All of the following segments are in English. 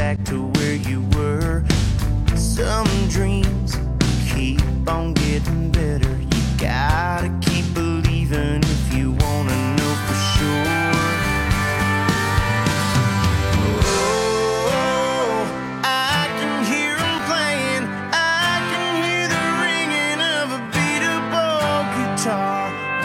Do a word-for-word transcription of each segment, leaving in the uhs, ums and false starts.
back to where you were. Some dreams keep on getting better. You gotta keep believing if you wanna know for sure. Oh, I can hear 'em playing. I can hear the ringing of a beat-up guitar.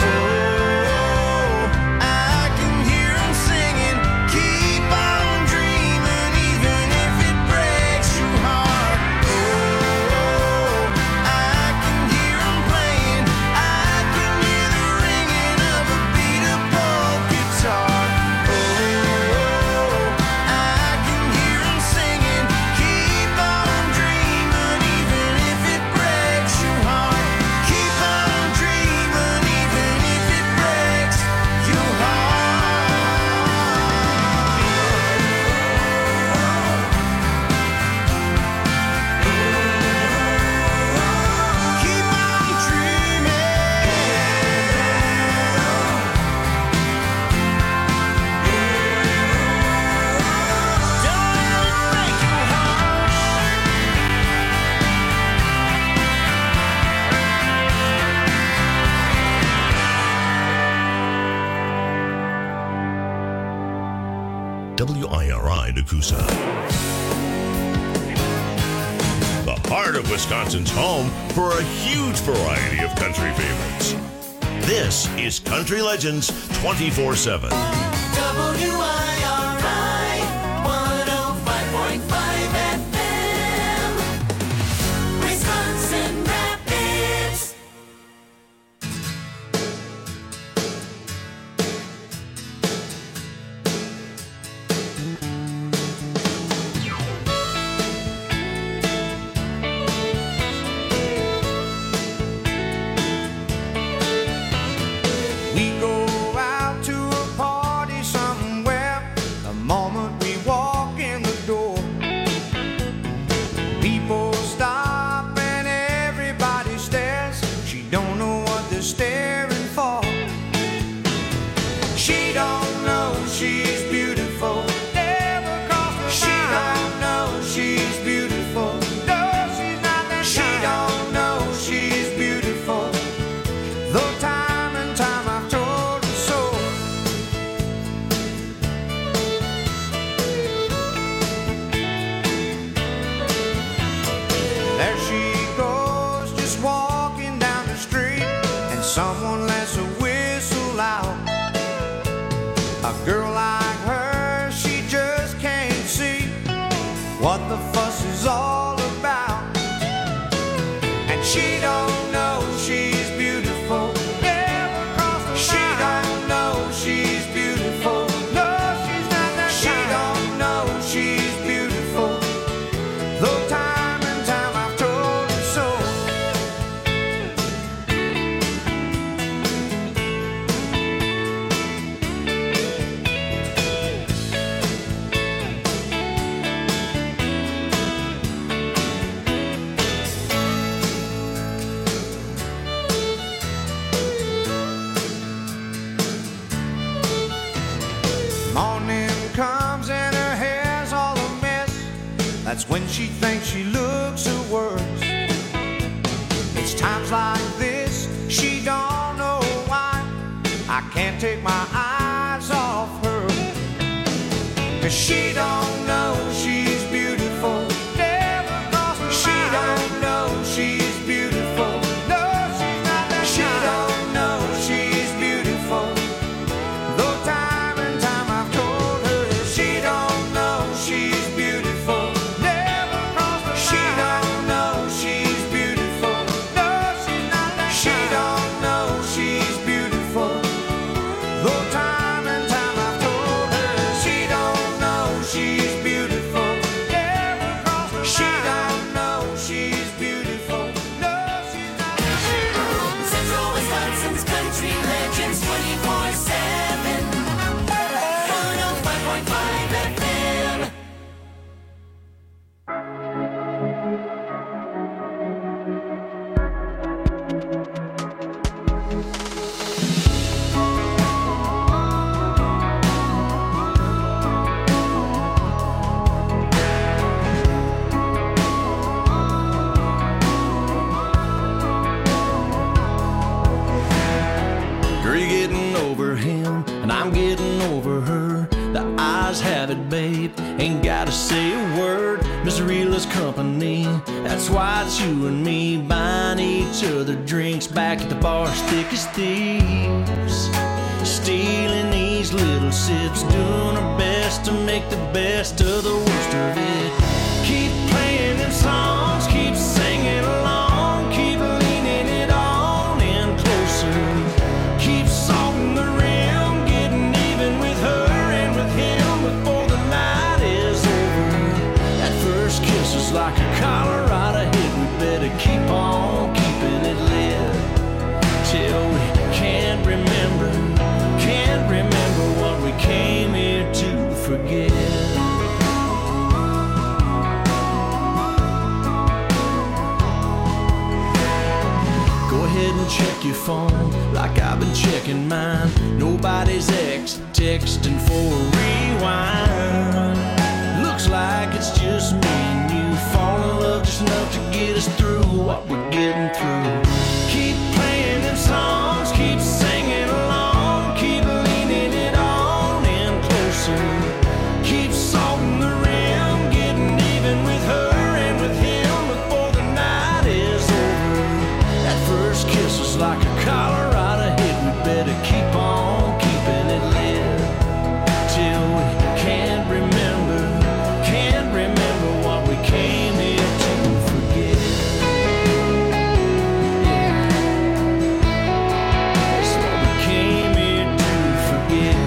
W I R I Nakusa. The heart of Wisconsin's home for a huge variety of country favorites. This is Country Legends twenty-four seven. W I R I one oh five point five F M, Wisconsin Rapids. We go out to a party somewhere the moment we walk in the door. People stop and everybody stares. She don't know what they're staring for. She don't know she's beautiful. Never crossed her mind. She don't know she's beautiful. No, she's not that She kind. Don't know she's beautiful. Though time and time I've told her so. There she goes, just walking down the street, and someone lets a whistle out. A girl like her, she just can't see what the fuss is all about. And she don't know she's beautiful. Never crossed her She mind. Don't know she's beautiful. No, she's not that She kind. Don't know she's beautiful. Though time and time I've told her so. Morning comes and her hair's all a mess. That's when she thinks she looks her worst. It's times like this she don't know why I can't take my eyes off her. 'Cause she don't know she's beautiful. Never crossed her She mind. Don't know she's beautiful. No, she's not that She kind. Don't know she's beautiful. Though time and time I've told her she don't know she's beautiful. Never crossed her She mind. Don't know she's beautiful. No, she's not that She kind. Don't know she's beautiful. Though time and time I've told her she don't know she's beautiful. ain't gotta say a word. Misery loves company. That's why it's you and me buying each other drinks back at the bar, thick as thieves. Stealing these little sips, doing our best to make the best of the worst of it. Keep playing them songs, keep singing along, keep leaning it on in closer. Keep salting the rim, getting even with her and with him before the night is over. That first kiss is like a Colorado hit. We better keep on keeping it lit till we can't remember, can't remember what we came here to forget. And check your phone like I've been checking mine. Nobody's ex texting for a rewind. Looks like it's just me and you, fall in love just enough to get us through what we're getting through. Keep playing them songs, keep singing along, keep leaning it on in closer. Keep salting the rim, getting even with her and with him before the night is over. That first kiss was like a Colorado hit. We better keep on keeping it lit till we can't remember, can't remember what we came here to forget. Yeah. That's what we came here to forget.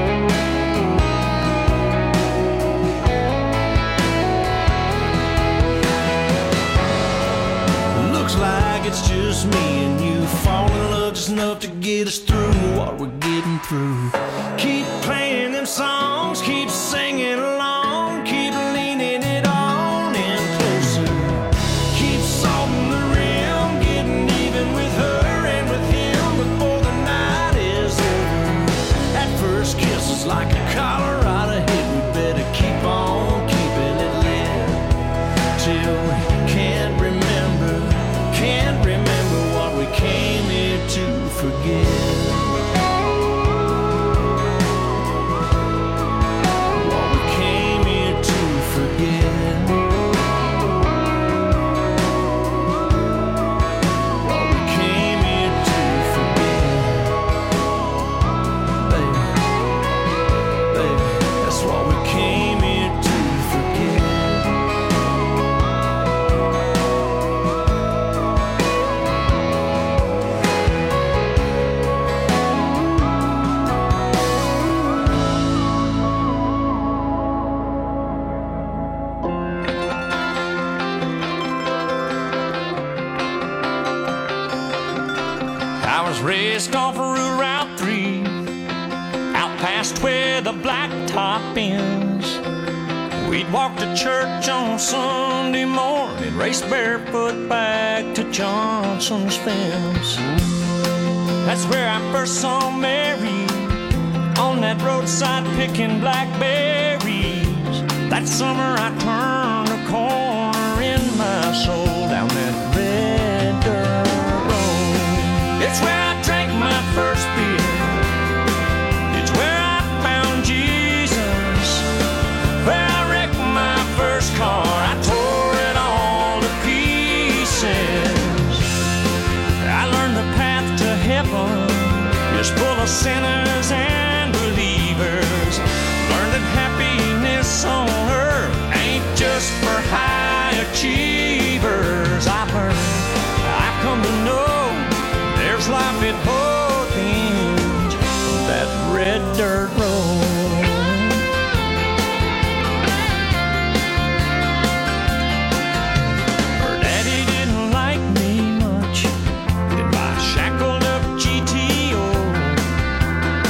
Looks like it's just me and you, fall in love just enough to get us through what we're getting through. Keep playing them songs, keep singing along, keep leaning it on in closer. Keep salting the rim, getting even with her and with him before the night is over. That first kiss is like a Colorado hit. We better keep on keeping it lit till we can't remember, can't remember what we came here to forget. What we came here to forget. What we came here to forget. Baby, baby, that's what we came here to forget. I was raised off of Route three, out past where the blacktop ends. We'd walk to church on Sunday morning, race barefoot back to Johnson's fence. That's where I first saw Mary, on that roadside picking blackberries. That summer I turned a corner in my soul down that red dirt road. It's where I drank my first beer. It's where I found Jesus. Where I wrecked my first car. I tore it all to pieces. I learned the path to heaven is full of sinners and believers. Learned that happiness on earth ain't just for high achievers. I learned, I come to know there's life at both ends of that red dirt road. Her daddy didn't like me much, didn't buy a shackled up G T O.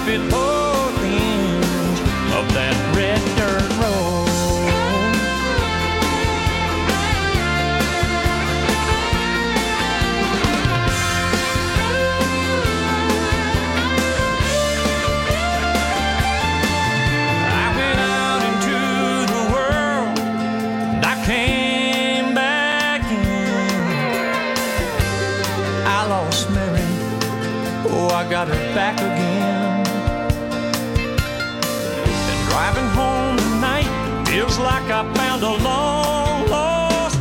life at both ends of that red dirt road. I got her back again. And driving home tonight feels like I found a long lost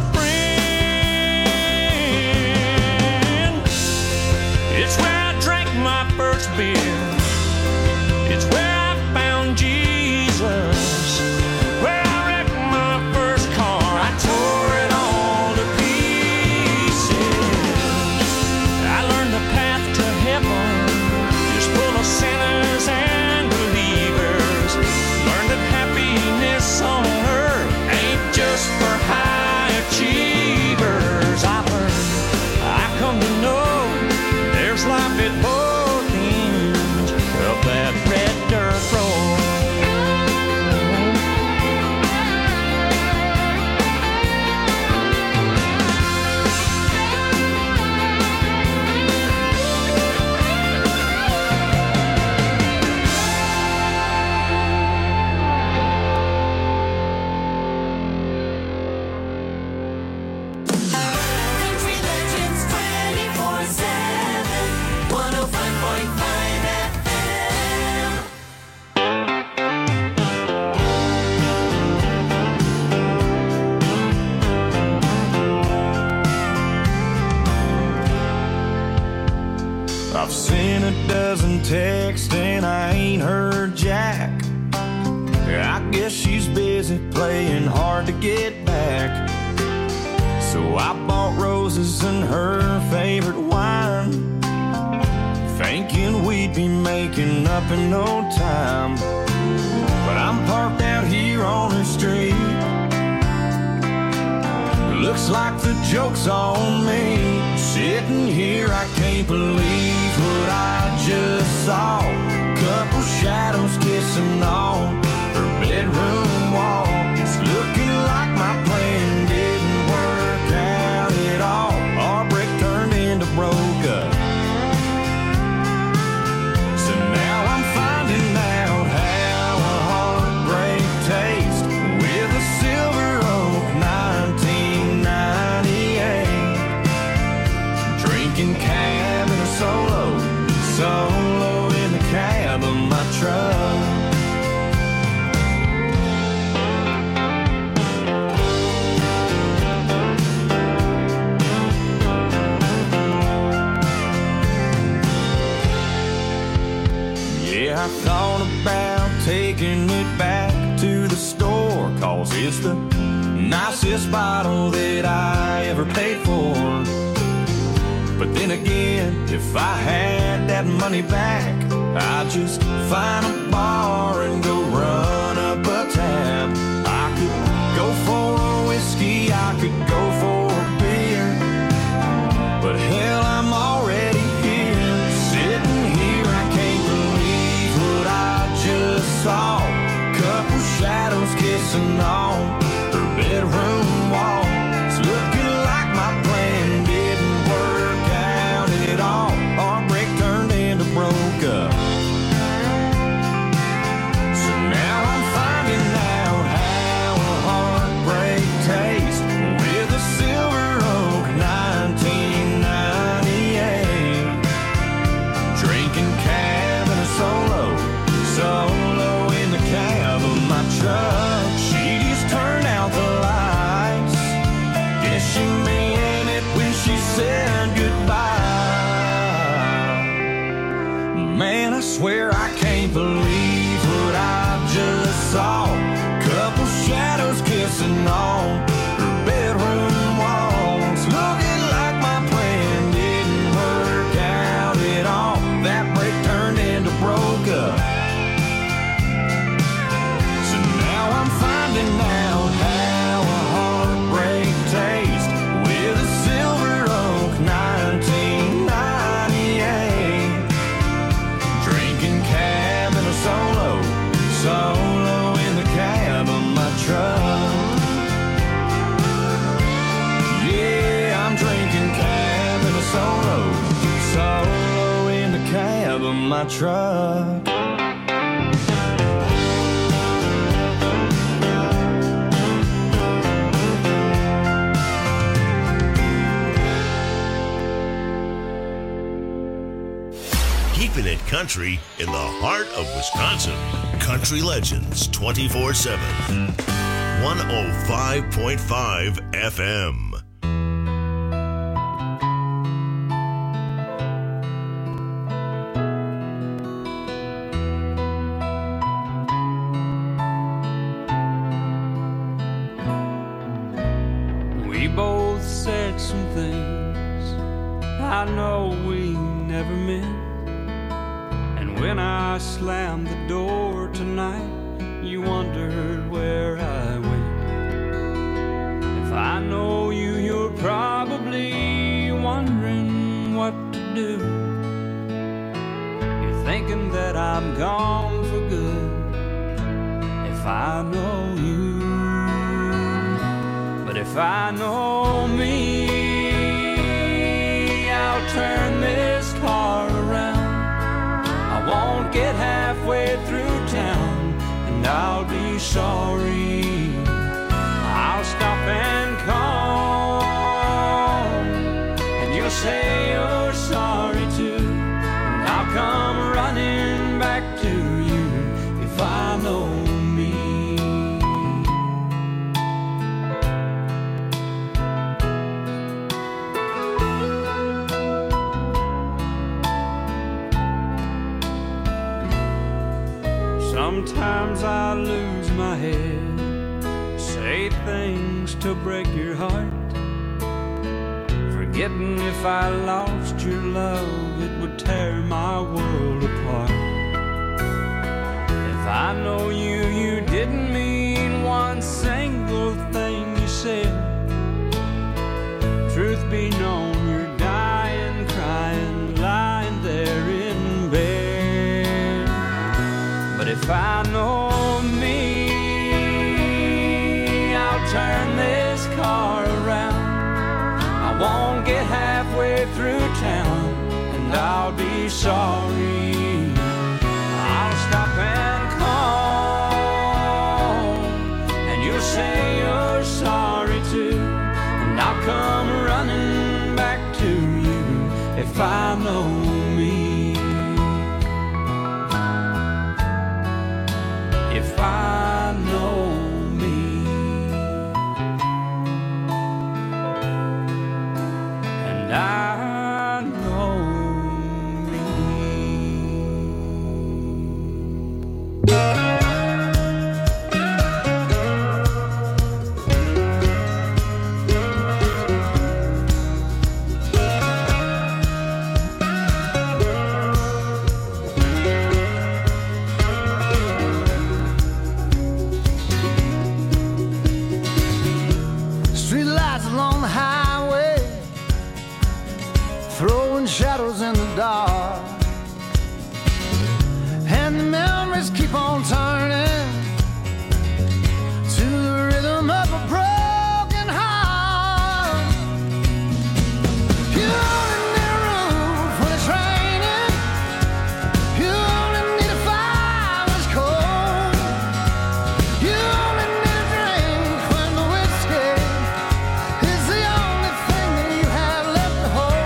friend. It's where I drank my first beer. It's where I found Jesus. Where I wrecked my first car. I tore it all to pieces. I learned the path to heaven, full of sinners and believers. Learn that happiness on earth ain't just for high achievers. I learned, I come to know, there's life at both ends of that red dirt road. I've seen a dozen texts and I ain't heard jack. I guess she's busy playing hard to get back. So I bought roses and her favorite wine, thinking we'd be making up in no time. But I'm parked out here on her street. Looks like the joke's on me. Sitting here, I can't believe what I just saw. Couple shadows kissing on her bedroom wall. It's looking like my plan didn't work out at all. Our break turned into broke up. So now I'm finding out how a heartbreak tastes with a Silver Oak nineteen ninety-eight. Drinking cab in a solo, solo in the cab of my truck. Yeah, I thought about taking it back to the store, 'cause it's the nicest bottle that I ever paid for. But then again, if I had that money back, I'd just find a bar and go run up a tab. I could go for a whiskey, I could go for a beer, but hell, I'm already here. Sitting here, I can't believe what I just saw. Couple shadows kissing on her bedroom wall. It's looking like my plan didn't work out at all. Our break turned into broke up. So now I'm finding out how a heartbreak tastes with a Silver Oak nineteen ninety-eight. Drinking cab and a solo, solo in the cab of my truck. She just turned out the lights. Guess she meant it when she said goodbye. Man, I swear I can't believe what I just saw. Couple shadows kissing on her bedroom walls. Looking like my plan didn't work out at all. That break turned into broke up. So now I'm finding out how a heartbreak tastes with a Silver Oak nineteen ninety-eight. Drinking cab from my truck. Keeping it country in the heart of Wisconsin. Country Legends twenty-four seven. one oh five point five F M. We both said some things I know we never meant. And when I slammed the door tonight, you wondered where I went. If I know you, you're probably wondering what to do. You're thinking that I'm gone for good. If I know you, but if I know me, I'll turn this car around. I won't get halfway through town, and I'll be sorry. I'll stop and call, and you'll say you're sorry too, and I'll come running back to you if I know me. Sometimes I lose my head, say things to break your heart, forgetting if I lost your love, it would tear my world apart. If I know you, you didn't mean one single thing you said. Truth be known, you're dying, crying, lying there in bed. But if I know me, I'll turn this car around. I won't get halfway through town, and I'll be sorry. I'll stop and call, and you'll say you're sorry too, and I'll come running back to you if I know me. If I know me, and I know me. Shadows in the dark, and the memories keep on turning to the rhythm of a broken heart. You only need a roof when it's raining. You only need a fire when it's cold. You only need a drink when the whiskey is the only thing that you have left to hold.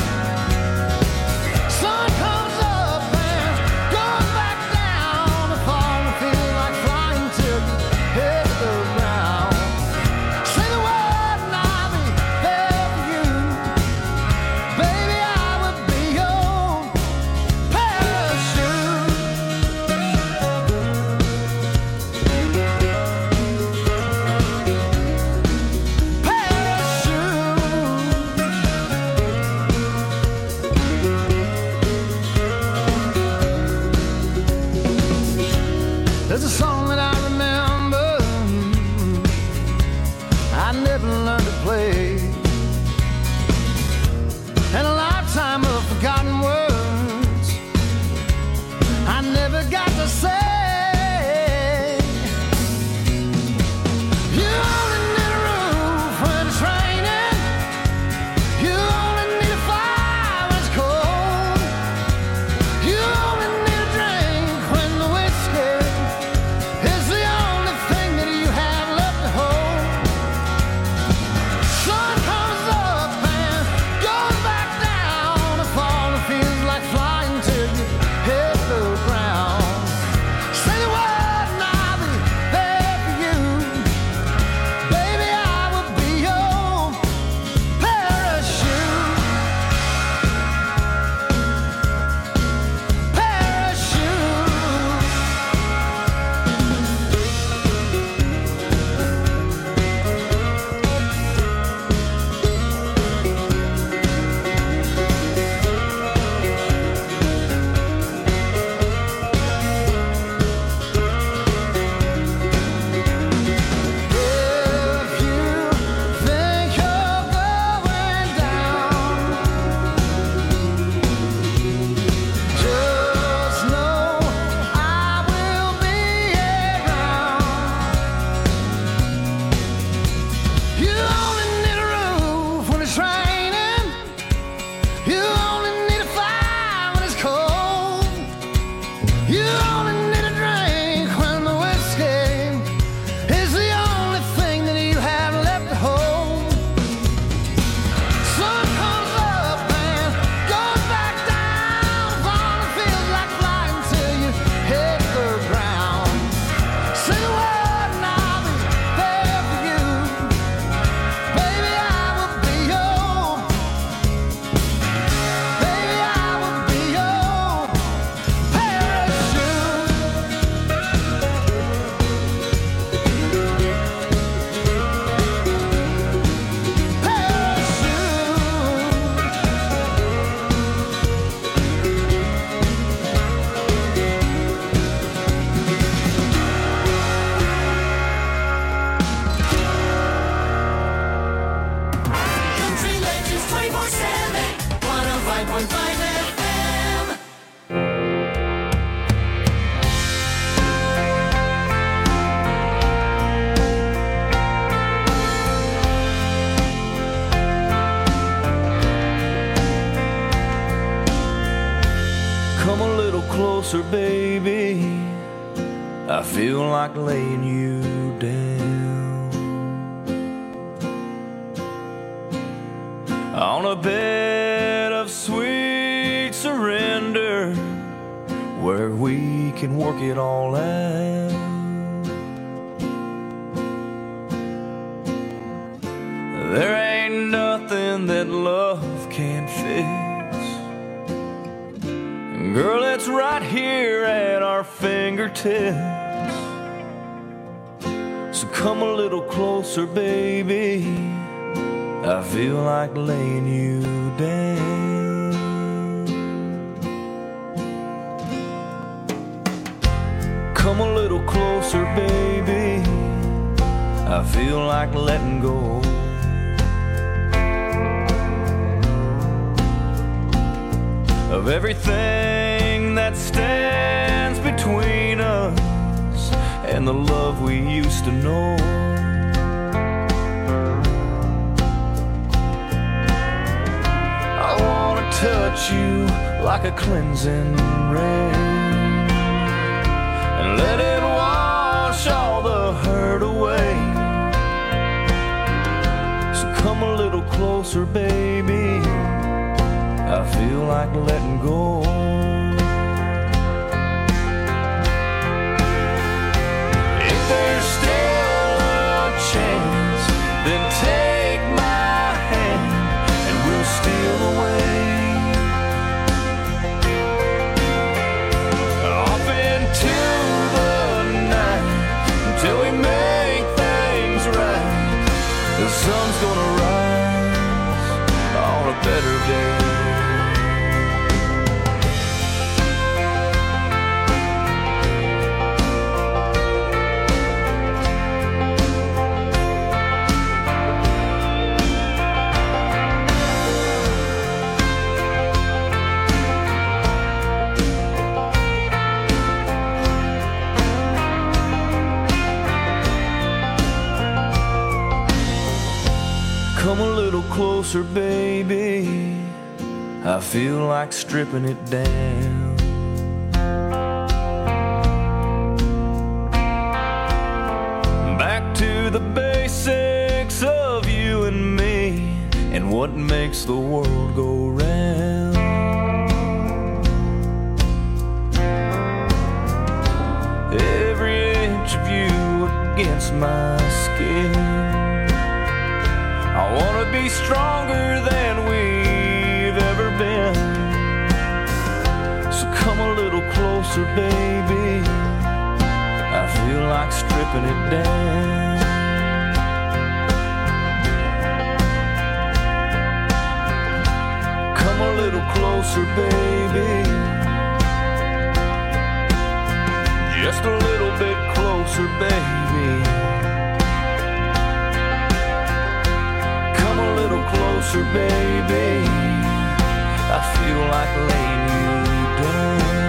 Sun comes up and goes back down. The fall feels like flying turkey, head to the ground. Say the word and I'll be there for you. Baby, I would be your parachute. There's a song that I remember I never learned to play, and a lifetime of forgotten words I never got to say. You only need a roof when it's raining. You only need a fire when it's cold. You Come a little closer, baby. I feel like laying you down on a bed of sweet surrender where we can work it all out. There ain't nothing that love can't fix. Girl, it's right here at our fingertips. So come a little closer, baby. I feel like laying you down. Come a little closer, baby. I feel like letting go of everything that stands between us and the love we used to know. I wanna touch you like a cleansing rain and let it wash all the hurt away. So come a little closer, baby. I feel like letting go. If there's still a chance, then take my hand and we'll steal away off into the night until we make things right. The sun's gonna rise on a better day. Come a little closer, baby. I feel like stripping it down. Back to the basics of you and me and what makes the world go round. Every inch of you against my skin. I wanna be stronger than we've ever been. So come a little closer, baby. I feel like stripping it down. Come a little closer, baby. Just a little bit closer, baby. A little closer, baby. I feel like laying you down.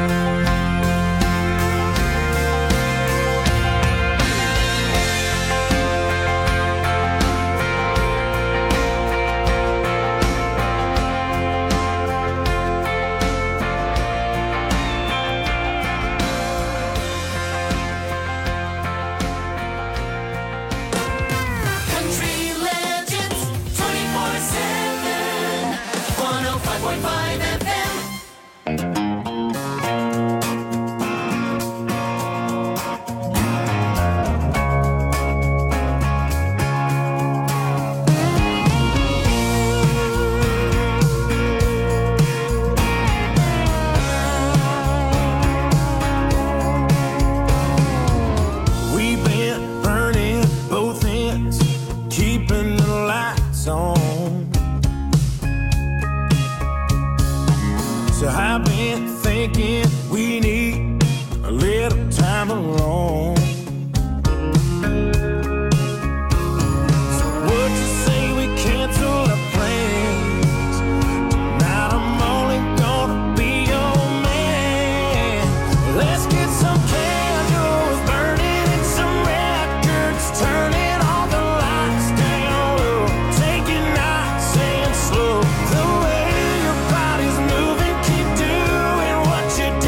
The way your body's moving, keep doing what you're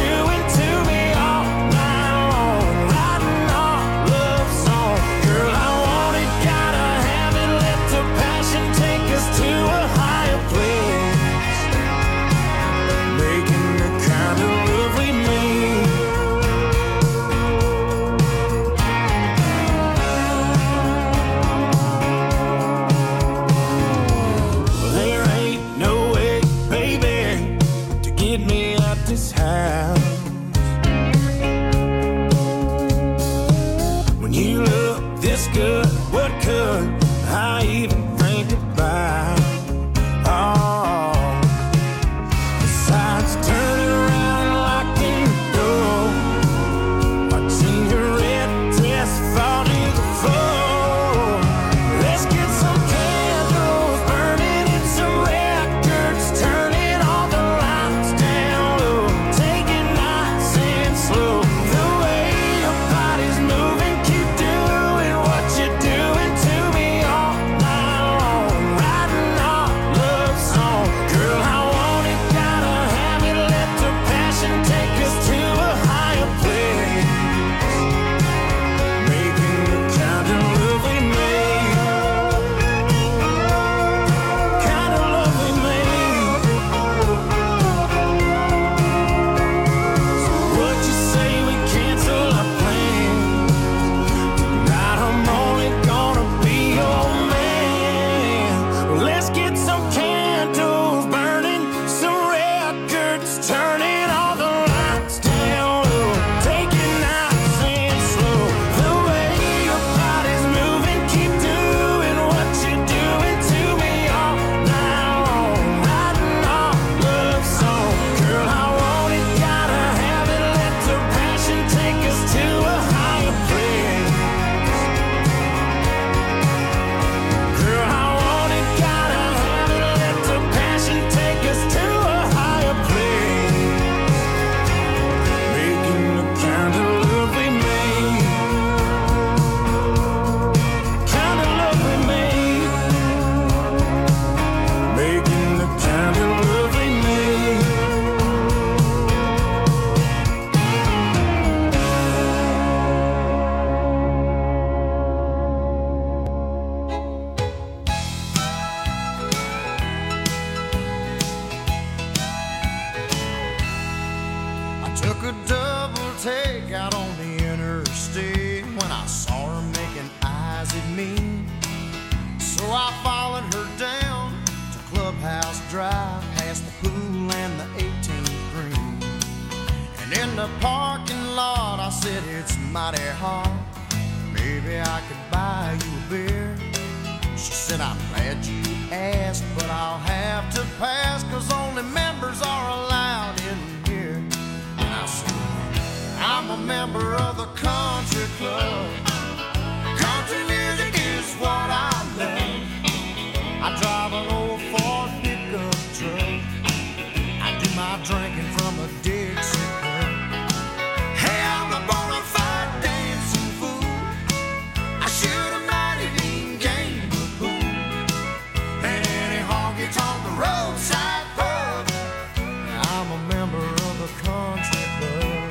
Took a double take out on the interstate when I saw her making eyes at me. So I followed her down to Clubhouse Drive, past the pool and the eighteenth green. And in the parking lot I said, it's mighty hot, maybe I could buy you a beer. She said, I'm glad you asked, but I'll have to pass, 'cause only members are allowed in here. And I said, I'm a member of the country club. Country music is what I love. I drive an old Ford pickup truck. I do my drinking from a Dixie cup. Hey, I'm a bona fide dancing fool. I shoot a mighty mean game of pool. And any honky tonk the roadside pub. I'm a member of the country club.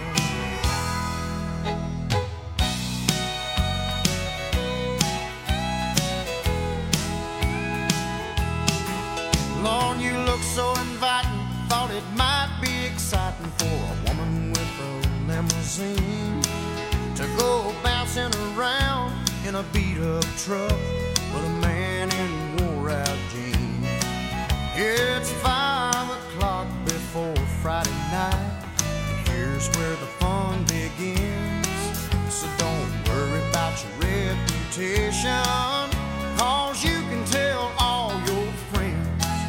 Lord, you look so inviting. Thought it might be exciting for a woman with a limousine to go bouncing around in a beat-up truck with a man in wore-out jeans. It's five o'clock before Friday night, and here's where the fun begins. So don't worry about your reputation, 'cause you can tell all your friends.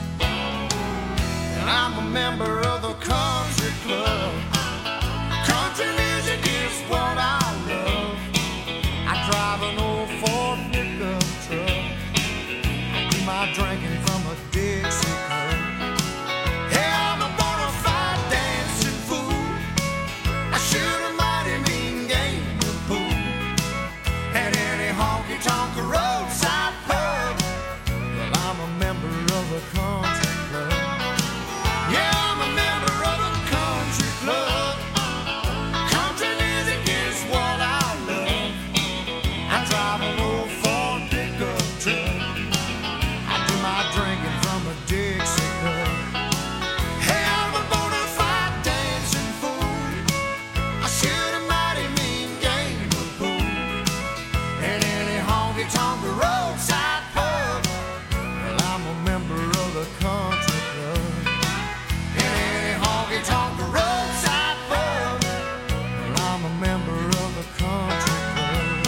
And I'm a member of the country club. Country music is what I love. I drive an old Ford pickup truck. I do my drinking from a Dixie cup. Hey, I'm a bona fide dancing fool. I shoot a mighty mean game of pool. At any honky tonk roadside pub. Well, I'm a member of the country club. Yeah, I'm a member of the country club. Country music is what I love. I drive an old Ford pickup truck. I do my drinking from a Dixie cup. Hey, I'm a bona fide dancing fool. I shoot a mighty mean game of pool. And any honky tonk roadside pub. Well, I'm a member of the country club. And any honky tonk roadside pub. Well, I'm a member of the country club.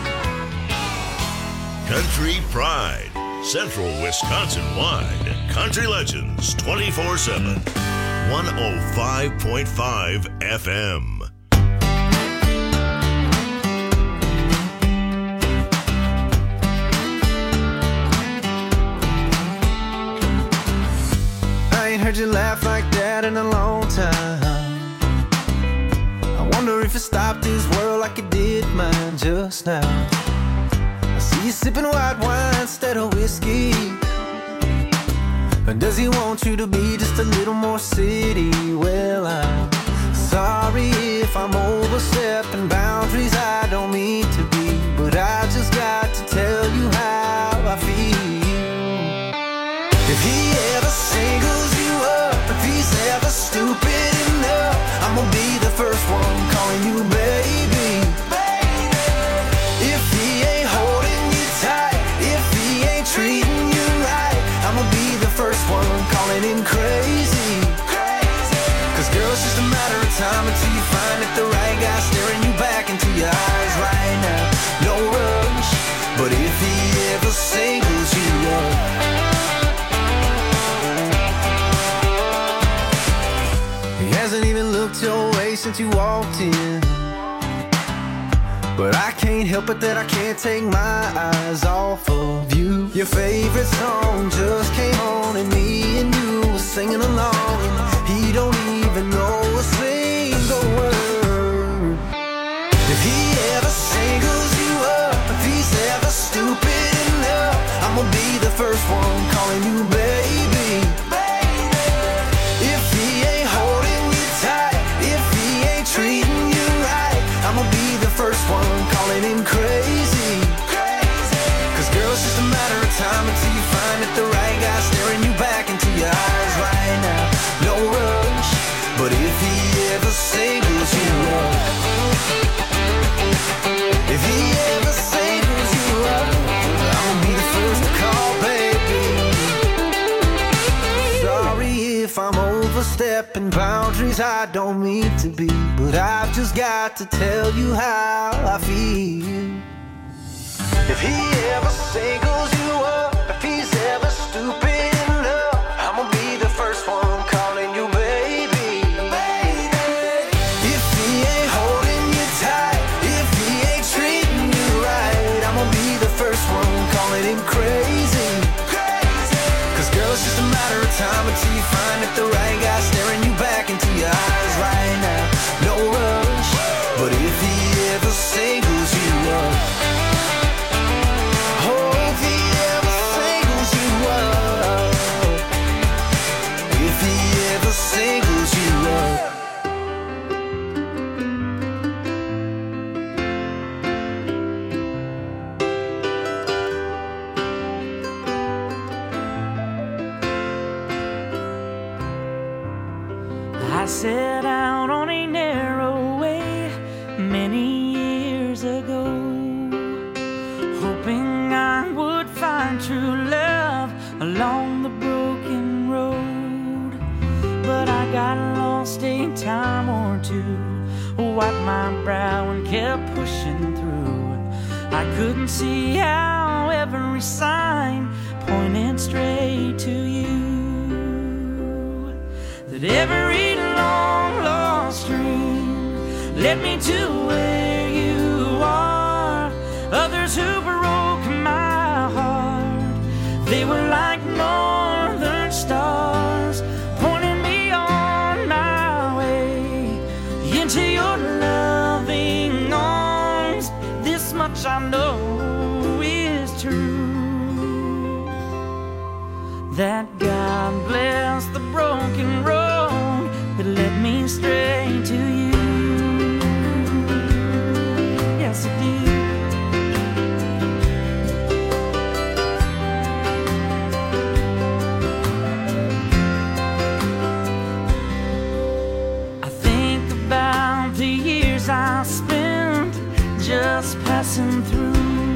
Country Pride, Central Wisconsin wide. Country Legends twenty-four seven. one oh five point five F M. I ain't heard you laugh like that in a long time. I wonder if it stopped this world like it did mine just now. I see you sipping white wine instead of whiskey. Or does he want you to be just a little more city? Well, I'm sorry if I'm overstepping boundaries I don't mean to be, but I just got to tell you how I feel. If he ever singles you up, if he's ever stupid enough, I'm gonna be the first one calling you baby. If he ain't holding you tight, if he ain't treating you right, I'm gonna be the first one calling him crazy. 'Cause girl, it's just a matter of time until you find that the right guy staring you back into your eyes right now. No rush, but if he ever singles you up, he hasn't even looked your way since you walked in. But I can't help it that I can't take my eyes off of you. Your favorite song just came on and me and you were singing along. He don't even know a single word. If he ever singles you up, if he's ever stupid enough, I'm gonna be the first one calling you baby. If he ain't holding you tight, if he ain't treating you right, I'm gonna be the first one calling him crazy. 'Cause girl, it's just a matter of time until you find that the right guy staring you back into your eyes right now. No rush, but if he things I don't mean to be, but I've just got to tell you how I feel. If he ever singles you up, if he's ever stupid enough, I'ma be the first one calling you baby. Baby. If he ain't holding you tight, if he ain't treating you right, I'ma be the first one calling him crazy. Crazy. Cause girl, it's just a matter of time until you find that the right guy staring you back into your eyes right now. No rush, but if he ever singles you up, singles you up. I set out on a narrow way many years ago, hoping I would find true love along the broken road. But I got lost a time or two, wiped my brow and kept pushing through. I couldn't see how every sign pointed straight to you, that every long lost dream led me to where you are. Others who broke my heart, they were like northern stars, pointing me on my way into your loving arms. This much I know is true, that God bless the broken road that led me straight to you. Yes, it did. I think about the years I spent just passing through,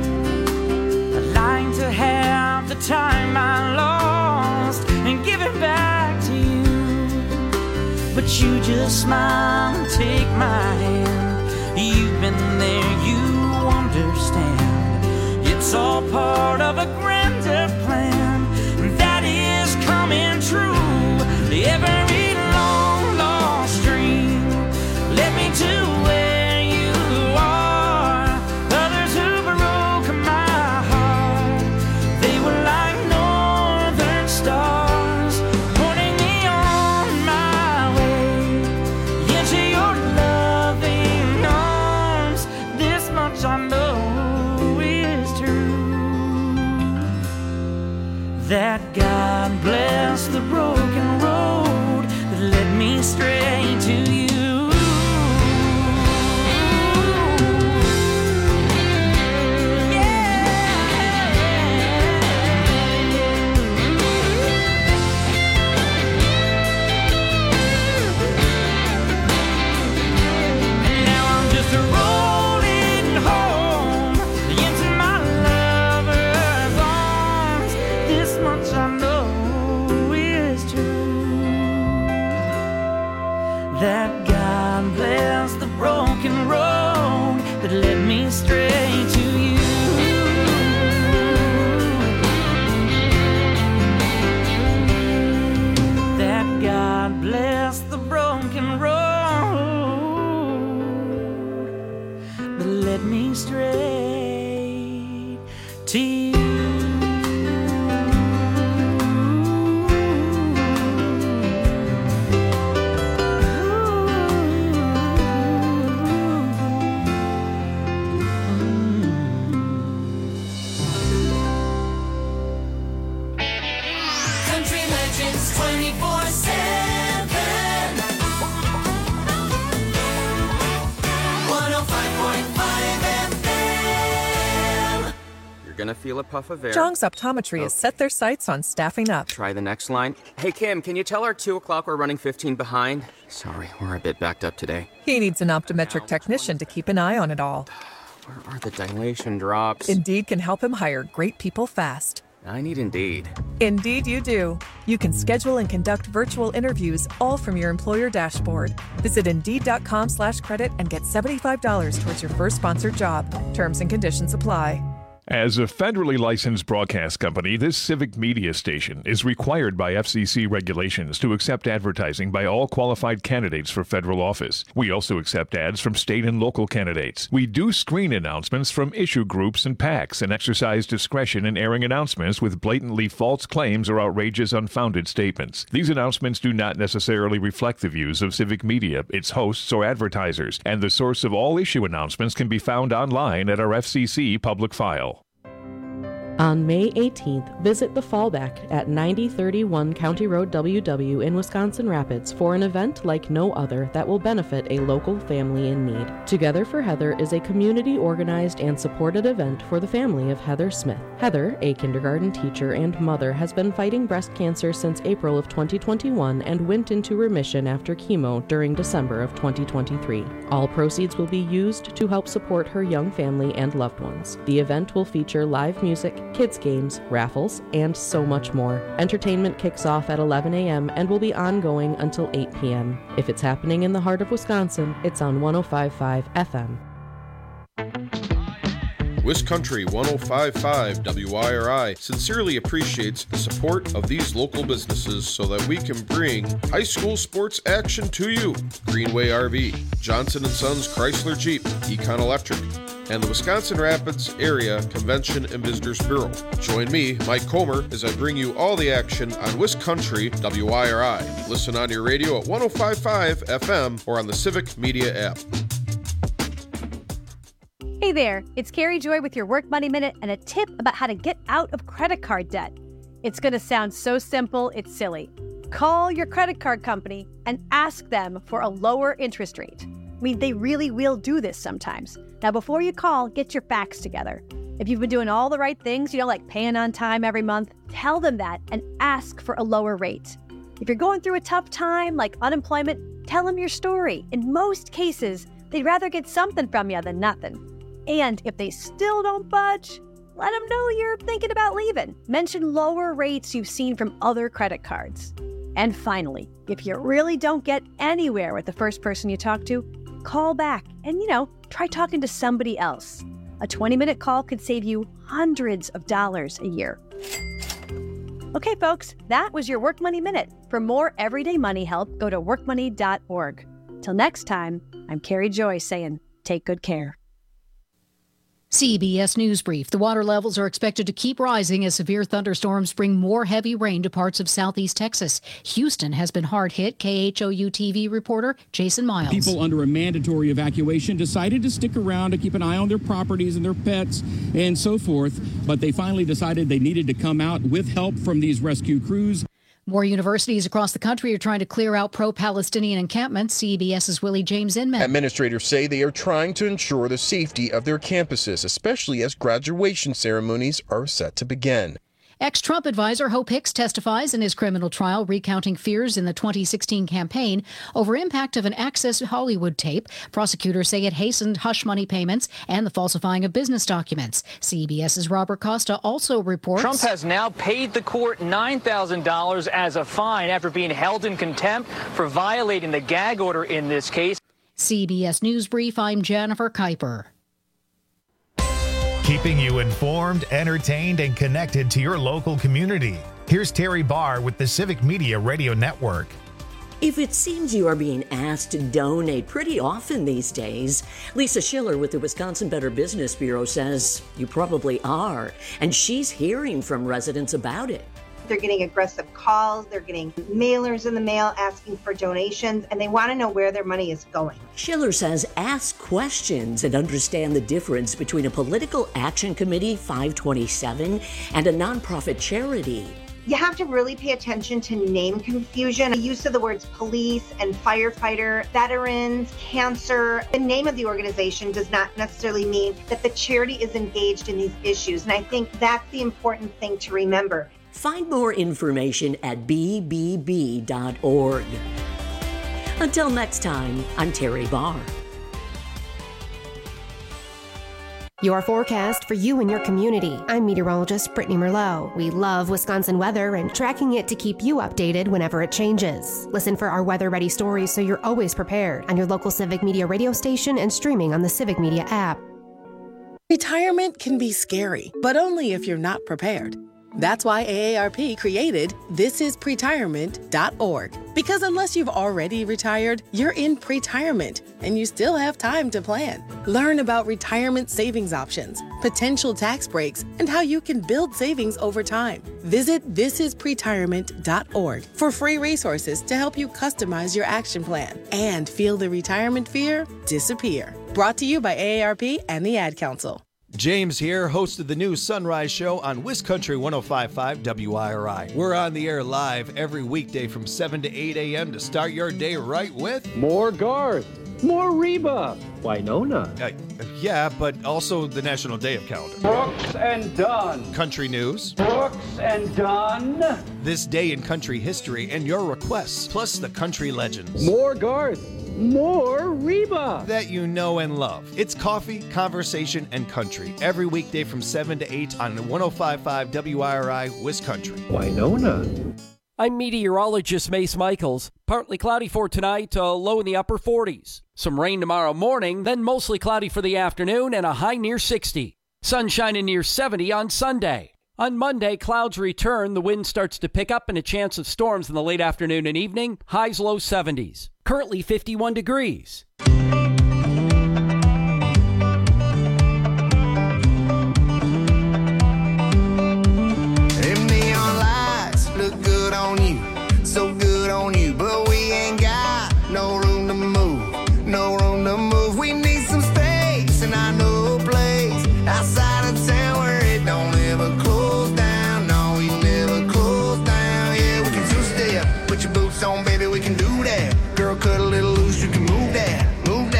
lying to have the time I lost and give it back to you. But you just smile and take my hand. You've been there, you understand. It's all part of a grander plan that is coming true. Every long lost dream led me to where you are. Others who broke my heart, they were like northern stars, pointing me on my way into your loving arms. This much I know is true, that God bless the broken road that led me straight to you. That God bless the broken road that led me straight to you. That God bless the broken road that led me straight to you. twenty-four seven one oh five point five F M. You're gonna feel a puff of air. Jong's Optometry has set their sights on staffing up. Try the next line. Hey, Kim, can you tell her two o'clock we're running fifteen behind? Sorry, we're a bit backed up today. He needs an optometric technician to keep an eye on it all. Where are the dilation drops? Indeed can help him hire great people fast. I need Indeed. Indeed, you do. You can schedule and conduct virtual interviews all from your employer dashboard. Visit Indeed.com slash credit and get seventy-five dollars towards your first sponsored job. Terms and conditions apply. As a federally licensed broadcast company, this civic media station is required by F C C regulations to accept advertising by all qualified candidates for federal office. We also accept ads from state and local candidates. We do screen announcements from issue groups and PACs and exercise discretion in airing announcements with blatantly false claims or outrageous, unfounded statements. These announcements do not necessarily reflect the views of civic media, its hosts, or advertisers, and the source of all issue announcements can be found online at our F C C public file. On May eighteenth, visit the Fallback at ninety thirty-one County Road W W in Wisconsin Rapids for an event like no other that will benefit a local family in need. Together for Heather is a community-organized and supported event for the family of Heather Smith. Heather, a kindergarten teacher and mother, has been fighting breast cancer since April of twenty twenty-one and went into remission after chemo during December of twenty twenty-three. All proceeds will be used to help support her young family and loved ones. The event will feature live music, kids games, raffles, and so much more. Entertainment kicks off at eleven a.m. and will be ongoing until eight p.m. If it's happening in the heart of Wisconsin, it's on one oh five point five F M. Wiscountry one oh five point five W I R I sincerely appreciates the support of these local businesses so that we can bring high school sports action to you. Greenway R V, Johnson and Sons Chrysler Jeep, Econ Electric, and the Wisconsin Rapids Area Convention and Visitors Bureau. Join me, Mike Comer, as I bring you all the action on Wiscountry W I R I. Listen on your radio at one oh five point five F M or on the Civic Media app. Hey there, it's Carrie Joy with your Work Money Minute and a tip about how to get out of credit card debt. It's going to sound so simple, it's silly. Call your credit card company and ask them for a lower interest rate. I mean, they really will do this sometimes. Now, before you call, get your facts together. If you've been doing all the right things, you know, like paying on time every month, tell them that and ask for a lower rate. If you're going through a tough time, like unemployment, tell them your story. In most cases, they'd rather get something from you than nothing. And if they still don't budge, let them know you're thinking about leaving. Mention lower rates you've seen from other credit cards. And finally, if you really don't get anywhere with the first person you talk to, call back and, you know, try talking to somebody else. A twenty-minute call could save you hundreds of dollars a year. Okay, folks, that was your Work Money Minute. For more everyday money help, go to work money dot org. Till next time, I'm Carrie Joy saying, take good care. C B S News Brief. The water levels are expected to keep rising as severe thunderstorms bring more heavy rain to parts of southeast Texas. Houston has been hard hit. K H O U T V reporter Jason Miles. People under a mandatory evacuation decided to stick around to keep an eye on their properties and their pets and so forth, but they finally decided they needed to come out with help from these rescue crews. More universities across the country are trying to clear out pro-Palestinian encampments. CBS's Willie James Inman. Administrators say they are trying to ensure the safety of their campuses, especially as graduation ceremonies are set to begin. Ex-Trump advisor Hope Hicks testifies in his criminal trial, recounting fears in the twenty sixteen campaign over impact of an Access Hollywood tape. Prosecutors say it hastened hush money payments and the falsifying of business documents. CBS's Robert Costa also reports Trump has now paid the court nine thousand dollars as a fine after being held in contempt for violating the gag order in this case. C B S News Brief, I'm Jennifer Kuiper. Keeping you informed, entertained, and connected to your local community. Here's Terry Barr with the Civic Media Radio Network. If it seems you are being asked to donate pretty often these days, Lisa Schiller with the Wisconsin Better Business Bureau says you probably are, and she's hearing from residents about it. They're getting aggressive calls, they're getting mailers in the mail asking for donations, and they want to know where their money is going. Schiller says ask questions and understand the difference between a political action committee, five twenty-seven, and a nonprofit charity. You have to really pay attention to name confusion. The use of the words police and firefighter, veterans, cancer. The name of the organization does not necessarily mean that the charity is engaged in these issues, and I think that's the important thing to remember. Find more information at b b b dot org. Until next time, I'm Terry Barr. Your forecast for you and your community. I'm meteorologist Brittany Merlot. We love Wisconsin weather and tracking it to keep you updated whenever it changes. Listen for our weather-ready stories so you're always prepared on your local Civic Media radio station and streaming on the Civic Media app. Retirement can be scary, but only if you're not prepared. That's why A A R P created this is pretirement dot org. Because unless you've already retired, you're in pretirement, and you still have time to plan. Learn about retirement savings options, potential tax breaks, and how you can build savings over time. Visit this is pretirement dot org for free resources to help you customize your action plan and feel the retirement fear disappear. Brought to you by A A R P and the Ad Council. James here, host of the new Sunrise Show on WisCountry one oh five point five W I R I. We're on the air live every weekday from seven to eight a.m. to start your day right with more Garth, more Reba, Winona. Uh, yeah, but also the National Day of Calendar. Brooks and Dunn. Country news. Brooks and Dunn. This day in country history and your requests, plus the country legends. More Garth. More Reba that you know and love. It's coffee, conversation, and country every weekday from seven to eight on one oh five point five W I R I WisCountry. Winona. I'm meteorologist Mace Michaels. Partly cloudy for tonight, uh, low in the upper forties. Some rain tomorrow morning, then mostly cloudy for the afternoon and a high near sixty. Sunshine in near seventy on Sunday. On Monday, clouds return, the wind starts to pick up and a chance of storms in the late afternoon and evening, highs low seventies. Currently fifty-one degrees. Them neon lights look good on you, so good on you, but we ain't got no room to move, no room to move. We need some space, and I know a place outside of town where it don't ever close down. No, we never close down. Yeah, we can two-step, put your boots on, baby, we can do that. Girl, cut a little loose, you can move that, move that.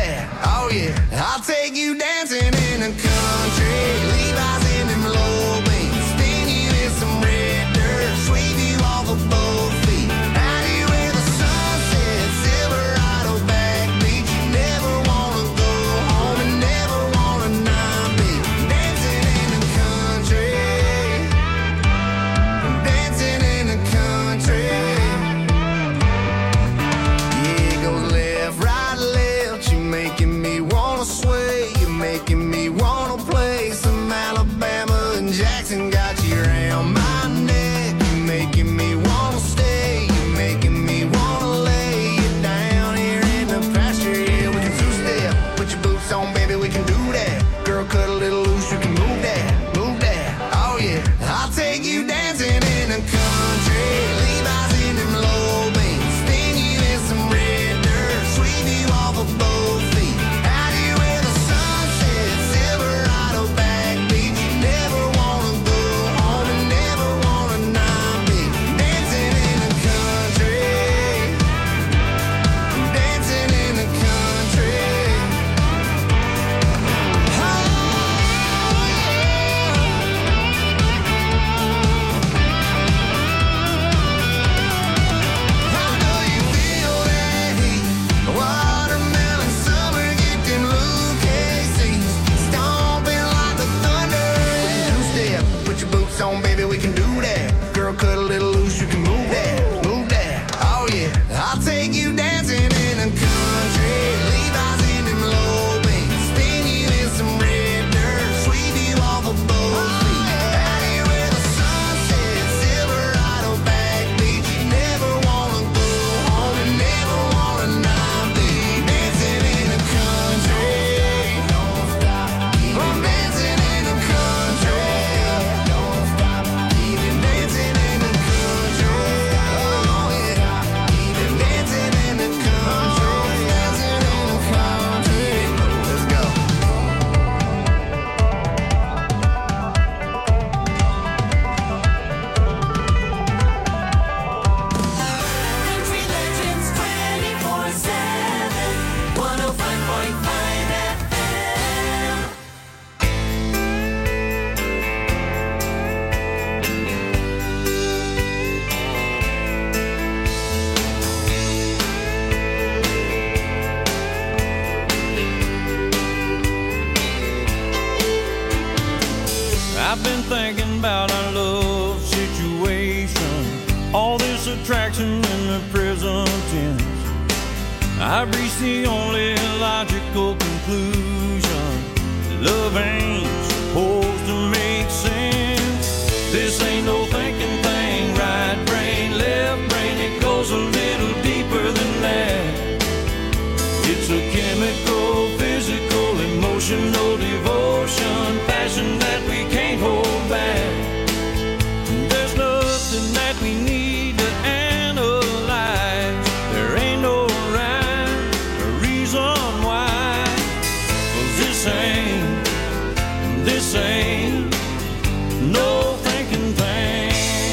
I've been thinking about our love situation, all this attraction in the present tense. I've reached the only logical conclusion: love ain't supposed to make sense. This ain't no thinking thing, right brain, left brain, it goes a little deeper than that. It's a chemical, physical, emotional devotion, passion that we can't hold back. There's nothing that we need to analyze. There ain't no rhyme or reason why. 'Cause this ain't, this ain't no thinking thing.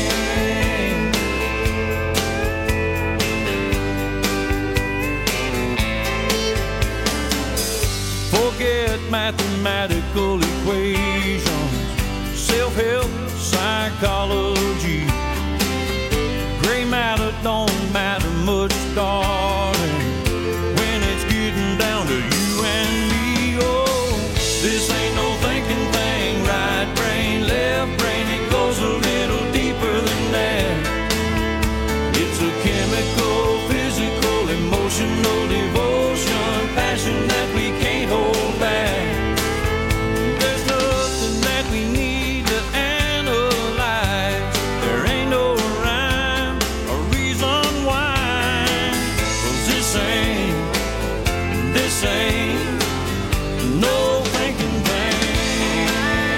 Forget mathematical equations, self-help, psychology. Gray matter don't matter much, darling, when it's getting down to you and me. Oh, this ain't no thinking thing, right brain, left brain, it goes a little deeper than that. It's a chemical, physical, emotional devotion, passion that we can't hold back. There's nothing that we need to analyze. There ain't no rhyme or reason why. 'Cause this ain't, this ain't no thinking thing.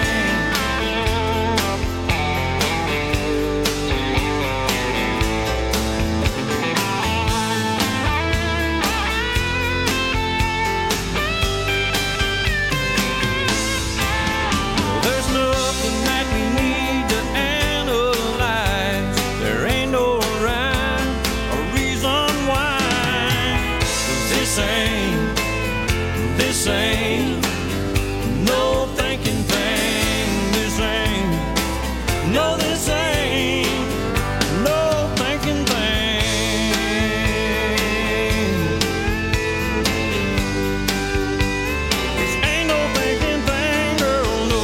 There's nothing that we need to analyze. There ain't no rhyme or reason why. 'Cause this ain't, this ain't no thinking thing. This ain't, no, this ain't no thinking thing. This ain't no thinking thing, girl, no.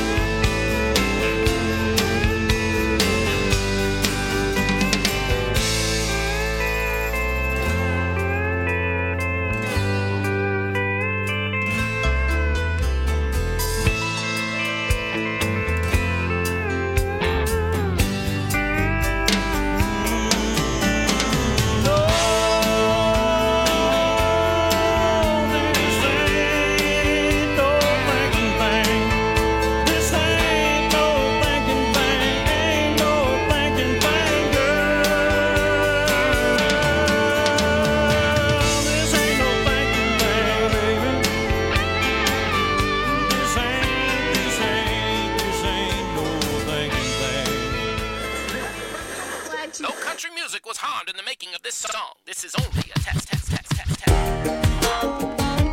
No country music was harmed in the making of this song. This is only a test, test, test, test, test.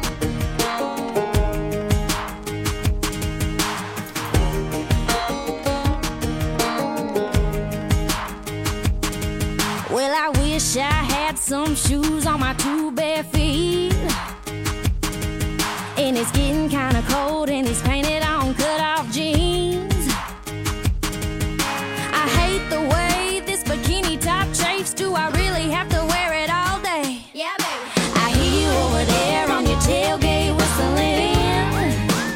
Well, I wish I had some shoes on my two bare feet. And it's getting kinda cold in these painted on cut-off jeans. I hate the way this bikini top chafes. Do I really have to wear it all day? Yeah, baby. I hear you over there on your tailgate whistling,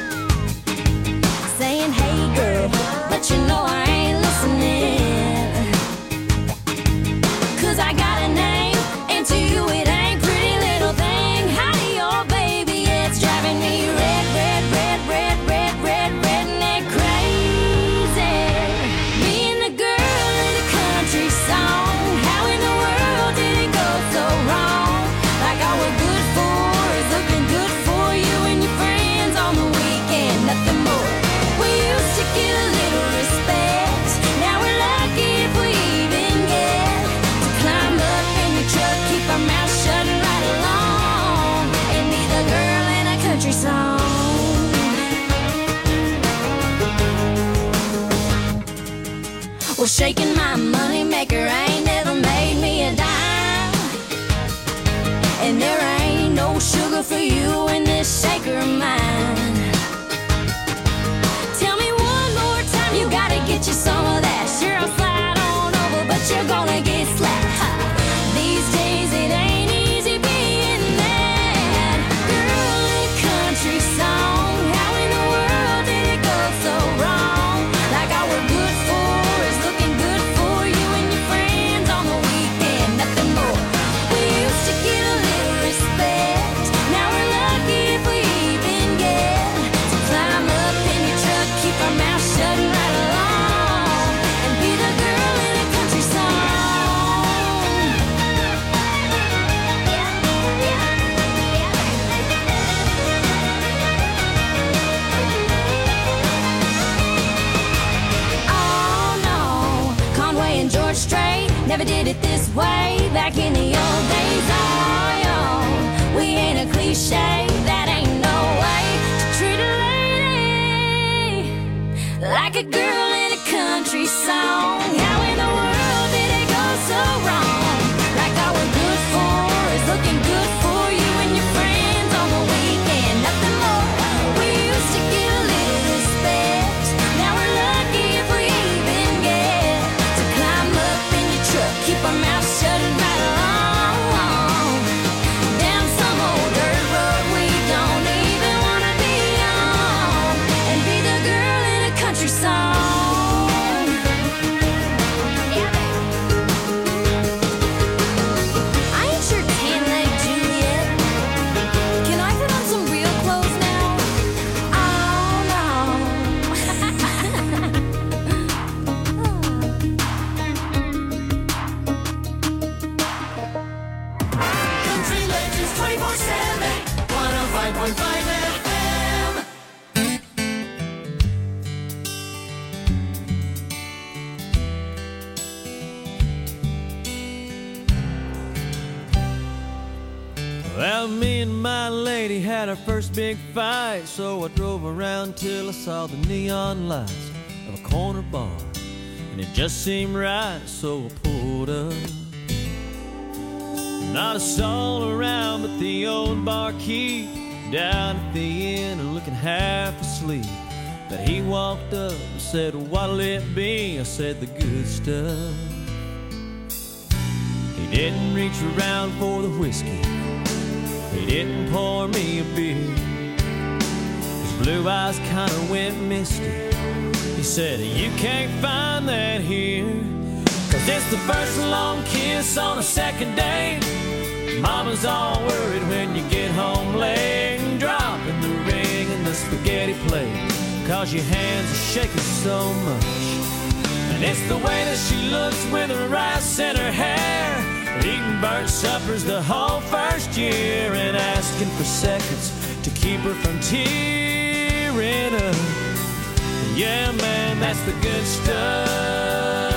saying, hey girl, but you know I ain't listening. 'Cause I got a name, and to you it ain't pretty little thing. Howdy, oh baby, it's driving me red, red, red, red, red, red, redneck crazy. Me and the girl in the country song. How in the world did it go so wrong? Like all we're good for is looking good for you and your friends on the weekend, nothing more. We used to get a little respect. Now we're lucky if we even get to climb up in your truck, keep our mouths shut and ride along, and be the girl in a country song. Well, shaking my money maker ain't never made me a dime, and there ain't no sugar for you in this shaker of mine. Tell me one more time. never did it this way back in the old days. Oh, yo, we ain't a cliche. That ain't no way to treat a lady like a girl in a country song. How in the world did it go so wrong? Like all we're good for is looking good for you and your friends on the weekend. Nothing more. We used to give a little respect. Now we're lucky if we even get to climb up in your truck, keep our mouths shut and ride along down some old dirt road we don't even wanna be on, and be the girl in a country song. I ain't sure tan leg Juliet. Can I put on some real clothes now? Oh no. Country Legends twenty-four seven, one oh five point five F M. Well, me and my lady had our first big fight, so I drove around till I saw the neon lights of a corner bar, and it just seemed right, so I pulled up. Not a soul around but the old barkeep down at the inn and looking half asleep. But he walked up and said, "What'll it be?" I said, "The good stuff." He didn't reach around for the whiskey, he didn't pour me a beer. His blue eyes kinda went misty. He said, "You can't find that here, 'cause it's the first long kiss on a second date. Mama's all worried when you get home late, and dropping the ring in the spaghetti plate, 'cause your hands are shaking so much. And it's the way that she looks with her rice in her hair, eating burnt suppers the whole first year, and asking for seconds to keep her from tearing up. Yeah, man, that's the good stuff."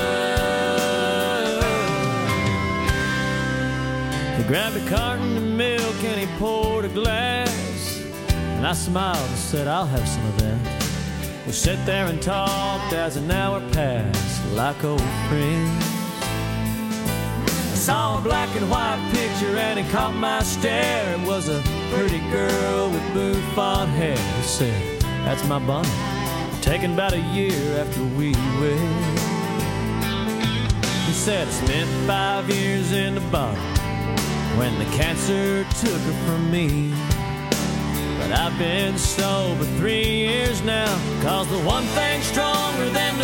He grabbed a carton of milk and he poured a glass, and I smiled and said, "I'll have some of that." We sat there and talked as an hour passed like old friends. I saw a black and white picture and it caught my stare. It was a pretty girl with bouffant hair. He said, "That's my bonnet, taken about a year after we wed." He said, "I spent five years in the bottom when the cancer took her from me. But I've been sober three years now, 'cause the one thing stronger than